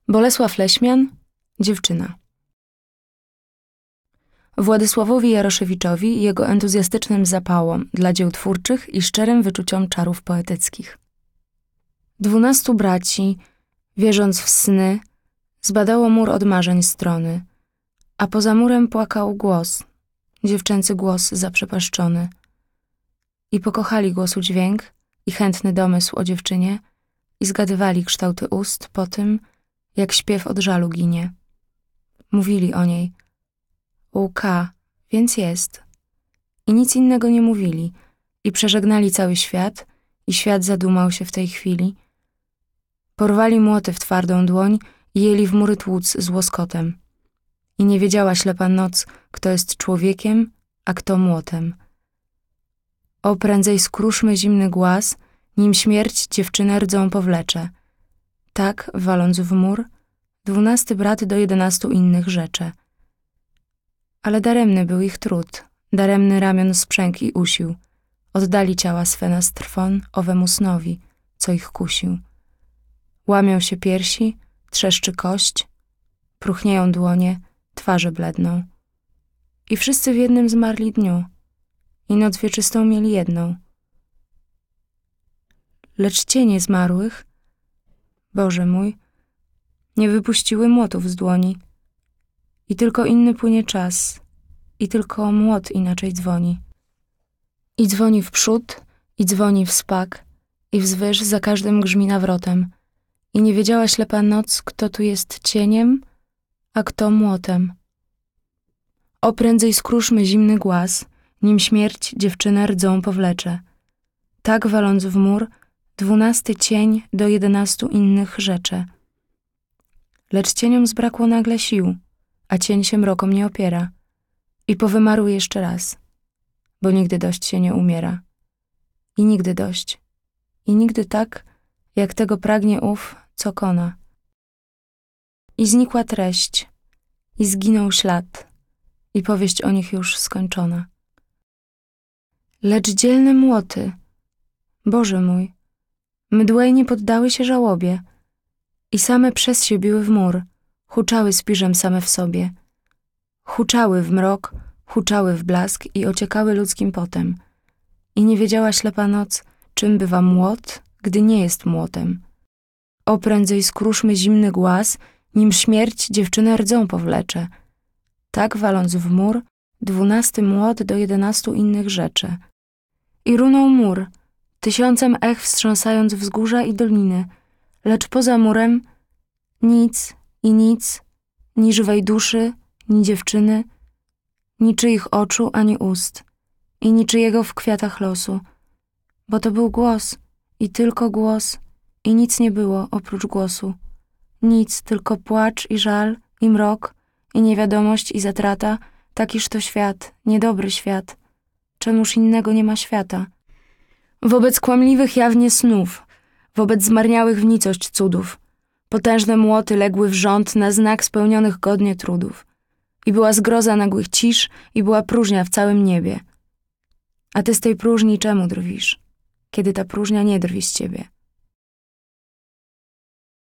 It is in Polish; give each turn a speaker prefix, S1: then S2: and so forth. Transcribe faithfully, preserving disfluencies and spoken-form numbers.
S1: Bolesław Leśmian, dziewczyna. Władysławowi Jaroszewiczowi i jego entuzjastycznym zapałom dla dzieł twórczych i szczerym wyczuciom czarów poetyckich. Dwunastu braci, wierząc w sny, zbadało mur od marzeń strony, a poza murem płakał głos, dziewczęcy głos zaprzepaszczony. I pokochali głosu dźwięk i chętny domysł o dziewczynie i zgadywali kształty ust po tym, jak śpiew od żalu ginie. Mówili o niej: Łka, więc jest. I nic innego nie mówili i przeżegnali cały świat i świat zadumał się w tej chwili. Porwali młoty w twardą dłoń i jęli w mury tłuc z łoskotem. I nie wiedziała ślepa noc, kto jest człowiekiem, a kto młotem. O, prędzej skruszmy zimny głaz, nim śmierć dziewczynę rdzą powlecze. Tak, waląc w mur, dwunasty brat do jedenastu innych rzecze. Ale daremny był ich trud, daremny ramion sprzęg i usił. Oddali ciała swe na strwon owemu snowi, co ich kusił. Łamią się piersi, trzeszczy kość, próchnieją dłonie, twarze bledną. I wszyscy w jednym zmarli dniu, i noc wieczystą mieli jedną. Lecz cienie zmarłych, Boże mój, nie wypuściły młotów z dłoni. I tylko inny płynie czas, i tylko młot inaczej dzwoni. I dzwoni w przód, i dzwoni w spak, i wzwyż za każdym grzmi nawrotem. I nie wiedziała ślepa noc, kto tu jest cieniem, a kto młotem. O, prędzej skruszmy zimny głaz, nim śmierć dziewczynę rdzą powlecze. Tak, waląc w mur, dwunasty cień do jedenastu innych rzecze. Lecz cieniom zbrakło nagle sił, a cień się mrokom nie opiera. I powymarł jeszcze raz, bo nigdy dość się nie umiera. I nigdy dość. I nigdy tak, jak tego pragnie ów, co kona. I znikła treść, i zginął ślad, i powieść o nich już skończona. Lecz dzielne młoty, Boże mój, mdłe nie poddały się żałobie i same przez się biły w mur, huczały spiżem same w sobie. Huczały w mrok, huczały w blask i ociekały ludzkim potem. I nie wiedziała ślepa noc, czym bywa młot, gdy nie jest młotem. O, prędzej skruszmy zimny głaz, nim śmierć dziewczynę rdzą powlecze. Tak, waląc w mur, dwunasty młot do jedenastu innych rzeczy. I runął mur, tysiącem ech wstrząsając wzgórza i doliny, lecz poza murem nic i nic, ni żywej duszy, ni dziewczyny, ni czyich oczu, ani ust, i niczyjego w kwiatach losu, bo to był głos i tylko głos i nic nie było oprócz głosu. Nic, tylko płacz i żal i mrok i niewiadomość i zatrata, takiż to świat, niedobry świat. Czemuż innego nie ma świata? Wobec kłamliwych jawnie snów, wobec zmarniałych w nicość cudów, potężne młoty legły w rząd na znak spełnionych godnie trudów. I była zgroza nagłych cisz i była próżnia w całym niebie. A ty z tej próżni czemu drwisz, kiedy ta próżnia nie drwi z ciebie?